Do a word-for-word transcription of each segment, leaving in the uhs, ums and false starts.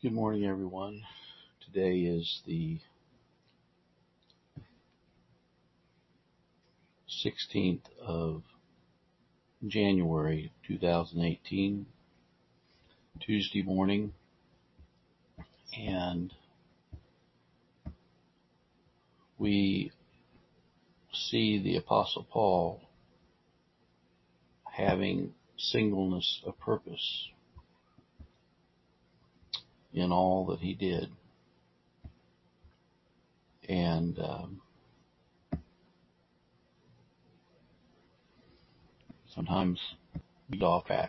Good morning, everyone. Today is the sixteenth of January, two thousand eighteen, Tuesday morning, and we see the Apostle Paul having singleness of purpose in all that he did. And um, sometimes we get off track.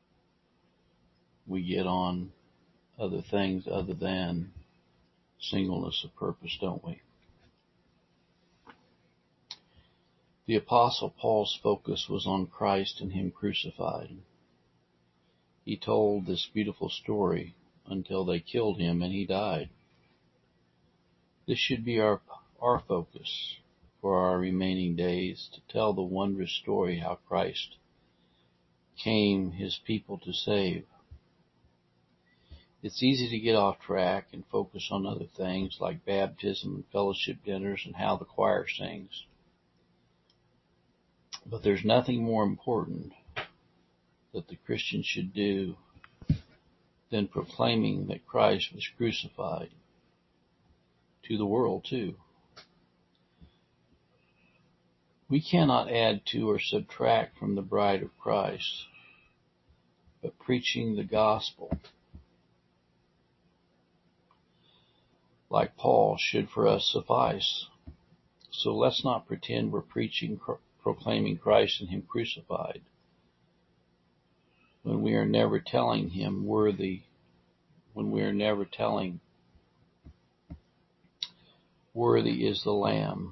We get on other things other than singleness of purpose, don't we? The Apostle Paul's focus was on Christ and Him crucified. He told this beautiful story until they killed him and he died. This should be our, our focus for our remaining days, to tell the wondrous story how Christ came His people to save. It's easy to get off track and focus on other things like baptism and fellowship dinners and how the choir sings. But there's nothing more important that the Christian should do than proclaiming that Christ was crucified to the world too. We cannot add to or subtract from the bride of Christ, but preaching the gospel, like Paul, should for us suffice. So let's not pretend we're preaching, proclaiming Christ and Him crucified, when we are never telling Him worthy, when we are never telling worthy is the Lamb.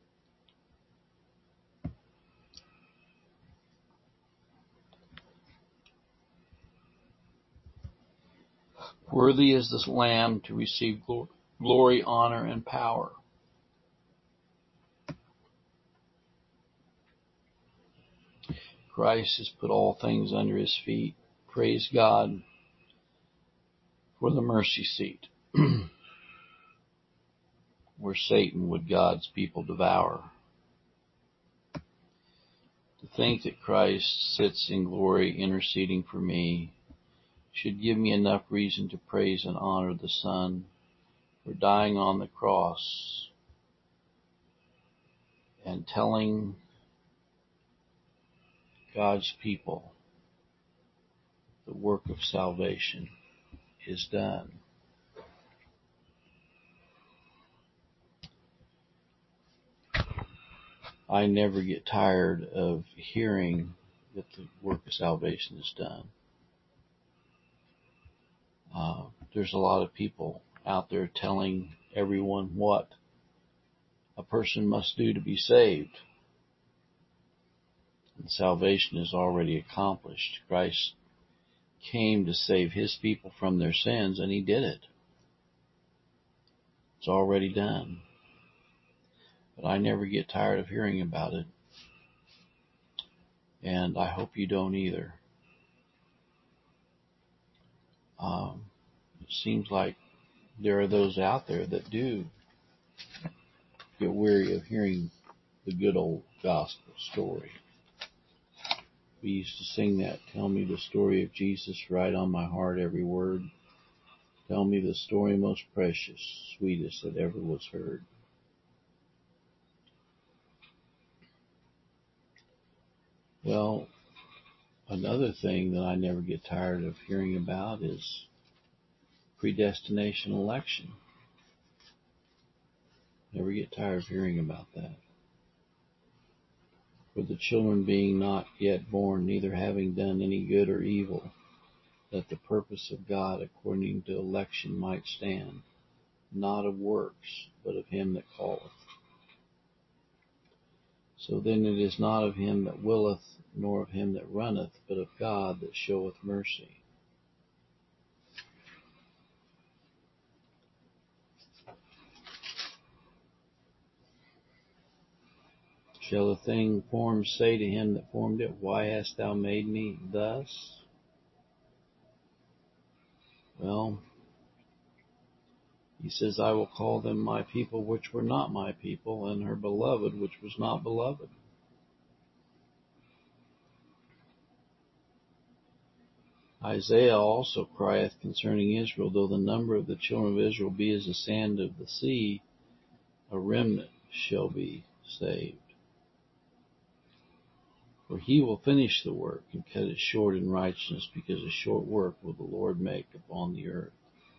Worthy is this Lamb to receive glory, honor, and power. Christ has put all things under His feet. Praise God for the mercy seat, where Satan would God's people devour. To think that Christ sits in glory interceding for me should give me enough reason to praise and honor the Son for dying on the cross and telling God's people the work of salvation is done. I never get tired of hearing that the work of salvation is done. Uh, there's a lot of people out there telling everyone what a person must do to be saved. And salvation is already accomplished. Christ came to save His people from their sins, and He did it. It's already done. But I never get tired of hearing about it. And I hope you don't either. Um, it seems like there are those out there that do get weary of hearing the good old gospel story. We used to sing that, tell me the story of Jesus, write on my heart every word. Tell me the story most precious, sweetest that ever was heard. Well, another thing that I never get tired of hearing about is predestination election. Never get tired of hearing about that. For the children being not yet born, neither having done any good or evil, that the purpose of God according to election might stand, not of works, but of Him that calleth. So then it is not of him that willeth, nor of him that runneth, but of God that showeth mercy. Shall a thing formed say to him that formed it, why hast thou made me thus? Well, He says, I will call them my people which were not my people, and her beloved which was not beloved. Isaiah also crieth concerning Israel, though the number of the children of Israel be as the sand of the sea, a remnant shall be saved. For he will finish the work and cut it short in righteousness, because a short work will the Lord make upon the earth.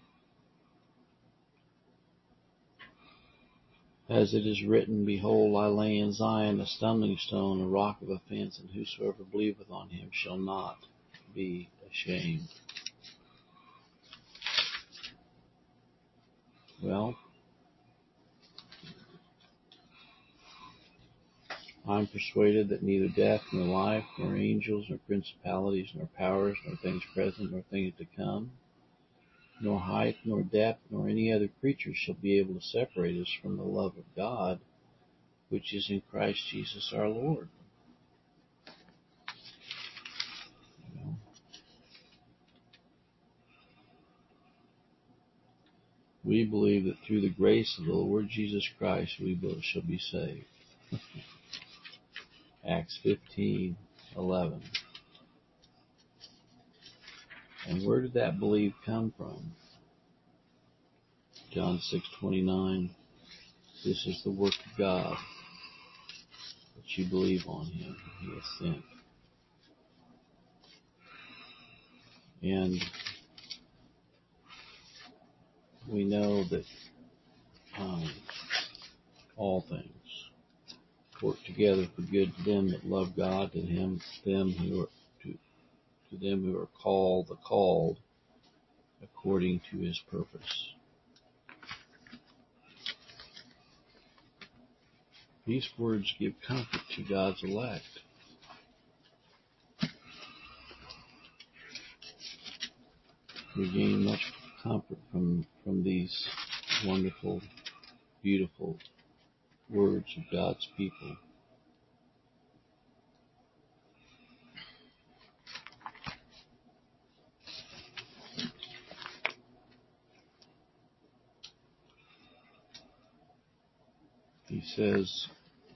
As it is written, Behold, I lay in Zion a stumbling stone, a rock of offense, and whosoever believeth on him shall not be ashamed. Well, I am persuaded that neither death, nor life, nor angels, nor principalities, nor powers, nor things present, nor things to come, nor height, nor depth, nor any other creature shall be able to separate us from the love of God, which is in Christ Jesus our Lord. You know, we believe that through the grace of the Lord Jesus Christ we both shall be saved. Acts fifteen eleven. And where did that belief come from? John six twenty-nine. This is the work of God, that you believe on him he has sent. And we know that um, all things work together for good to them that love God, to him, them who are to, to them who are called, the called, according to his purpose. These words give comfort to God's elect. We gain much comfort from, from these wonderful, beautiful words of God's people. He says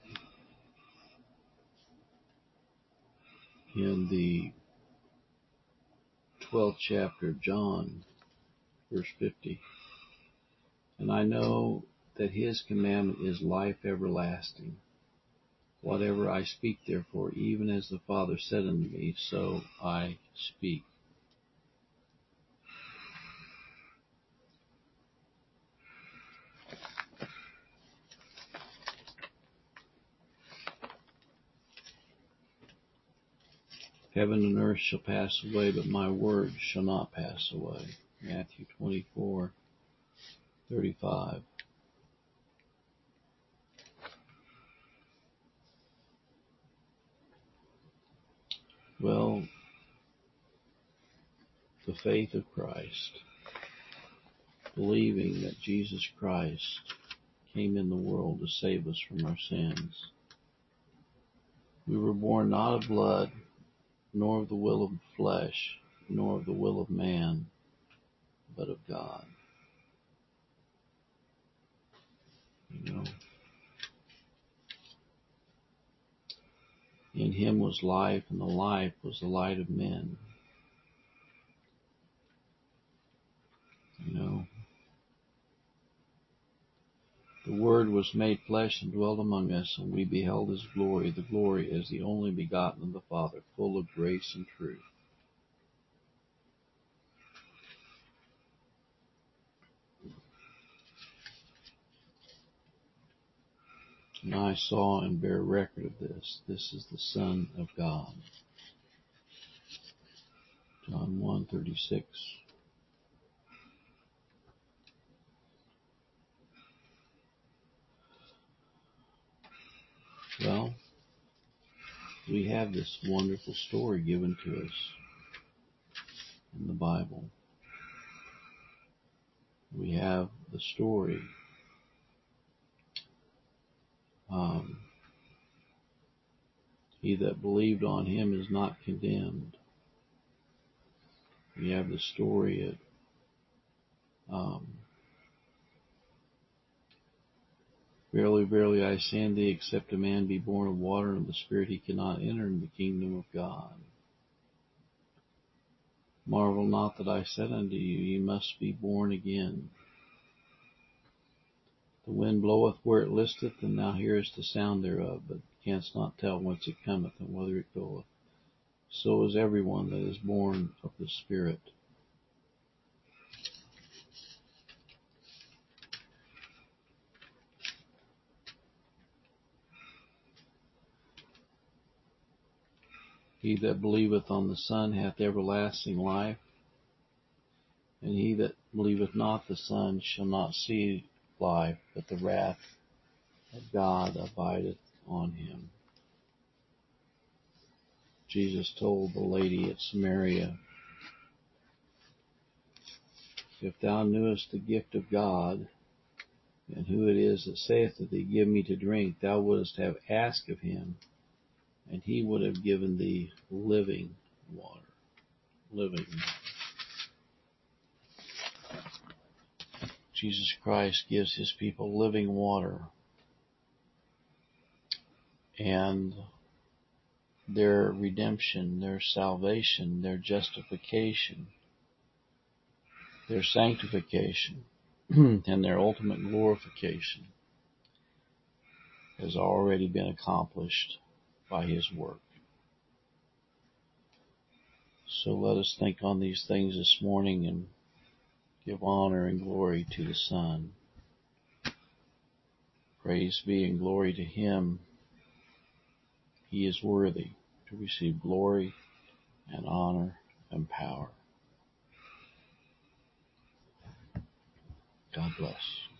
in the twelfth chapter of John, verse fifty, and I know that his commandment is life everlasting. Whatever I speak, therefore, even as the Father said unto me, so I speak. Heaven and earth shall pass away, but my word shall not pass away. Matthew twenty-four thirty-five. Well, the faith of Christ, believing that Jesus Christ came in the world to save us from our sins. We were born not of blood, nor of the will of the flesh, nor of the will of man, but of God. You know, in him was life, and the life was the light of men. You know, the Word was made flesh and dwelt among us, and we beheld his glory, the glory as the only begotten of the Father, full of grace and truth. And I saw and bear record of this. This is the Son of God. John one thirty-six. Well, we have this wonderful story given to us in the Bible. We have the story um, he that believed on him is not condemned. We have the story of um, Verily, verily, I say unto thee, except a man be born of water and of the Spirit, he cannot enter into the kingdom of God. Marvel not that I said unto you, ye must be born again. The wind bloweth where it listeth, and thou hearest the sound thereof, but canst not tell whence it cometh and whither it goeth. So is every one that is born of the Spirit. He that believeth on the Son hath everlasting life, and he that believeth not the Son shall not see life, but the wrath of God abideth on him. Jesus told the lady at Samaria, if thou knewest the gift of God, and who it is that saith to thee, give me to drink, thou wouldst have asked of him, and he would have given thee living water. Living. Jesus Christ gives his people living water. And their redemption, their salvation, their justification, their sanctification, and their ultimate glorification has already been accomplished by his work. So let us think on these things this morning and give honor and glory to the Son. Praise be and glory to him. He is worthy to receive glory and honor and power. God bless.